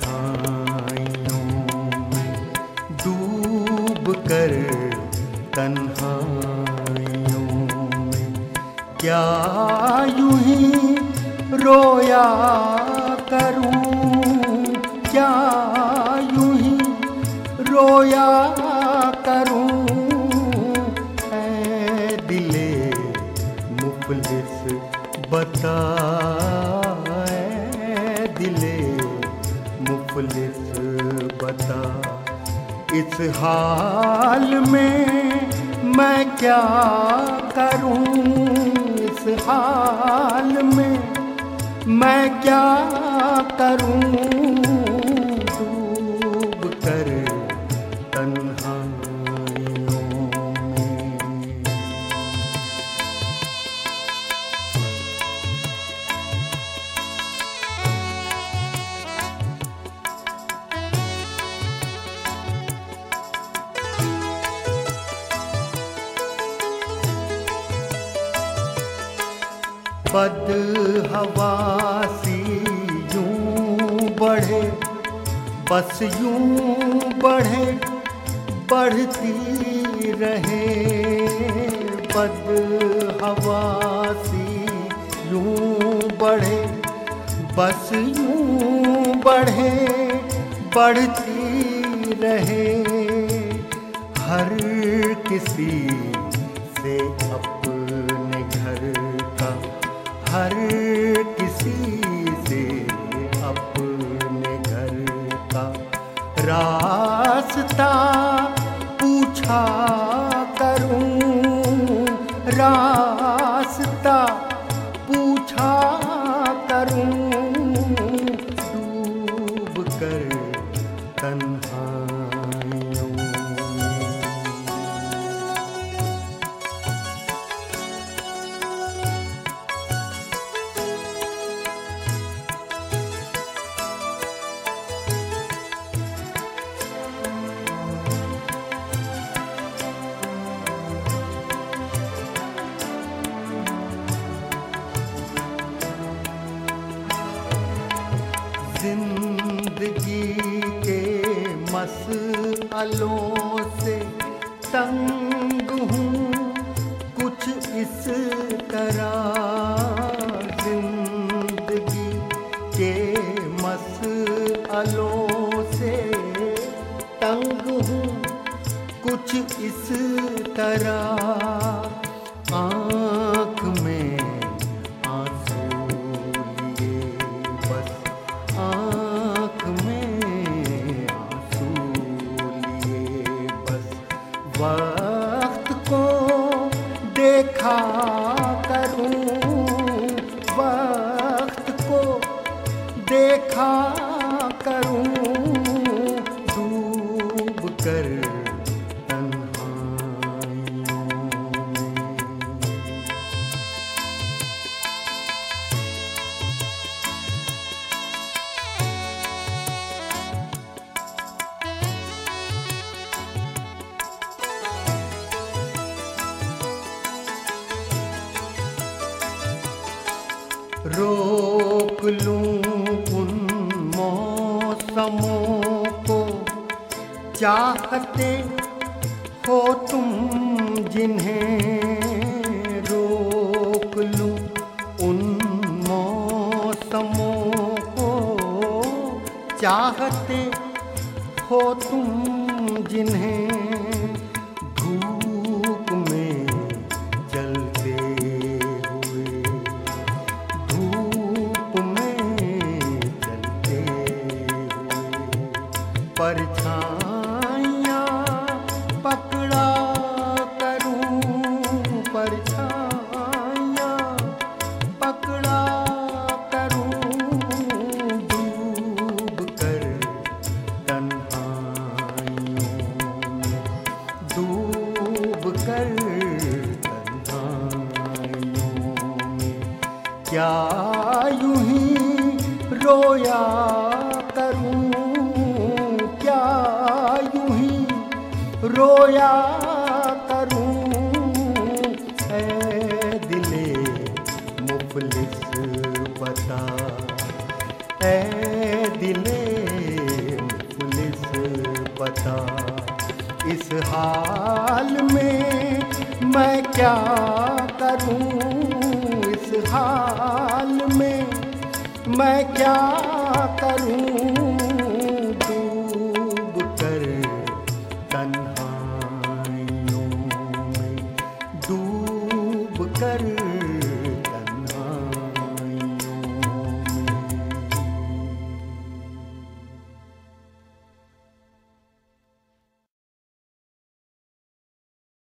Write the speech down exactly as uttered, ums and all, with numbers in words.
तन्हाइयों में डूब कर, तन्हाइयों में क्या यूं ही रोया करूं, क्या यूं ही रोया करूं। ऐ दिले मुफलिस बता, ऐ दिले मुफलिस बता, इस हाल में मैं क्या करूं, इस हाल में मैं क्या करूं। डूब कर तन्हाइयों में। बदहवासी यूं बढ़े, बस यूं बढ़े, बढ़ती रहे। बदहवासी यूं बढ़े, बस यूं बढ़े, बढ़ती रहे। हर किसी से अपने घर का, हर किसी से अपने घर का रास्ता पूछा करूं, रास्ता पूछा करूं। डूब कर तन्हाइयों में। जिंदगी के मसलों से तंग हूँ कुछ इस तरह। जिंदगी के मसलों से तंग हूँ कुछ इस तरह। आँख में आंसू लिए बस, आँख में आंसू लिए बस, वक्त को देखा करूं, वक्त को देखा करूं। डूब कर रोक लूं उन मौसमों को, चाहते हो तुम जिन्हें। रोक लूं उन मौसमों को, चाहते हो तुम जिन्हें। धूप में जलते हुए, धूप में जलते हुए परछाइयाँ पकड़ा करूं, परछाइयाँ पकड़ा करूं। डूब कर तन्हाइयों में, डूब कर तन्हाइयों में क्या यूं ही रोया करूं, क्या यूं ही रोया करूं। ऐ दिले मुफलिस बता, ऐ दिले पता इस हाल में मैं क्या करूं, इस हाल में मैं क्या करूं।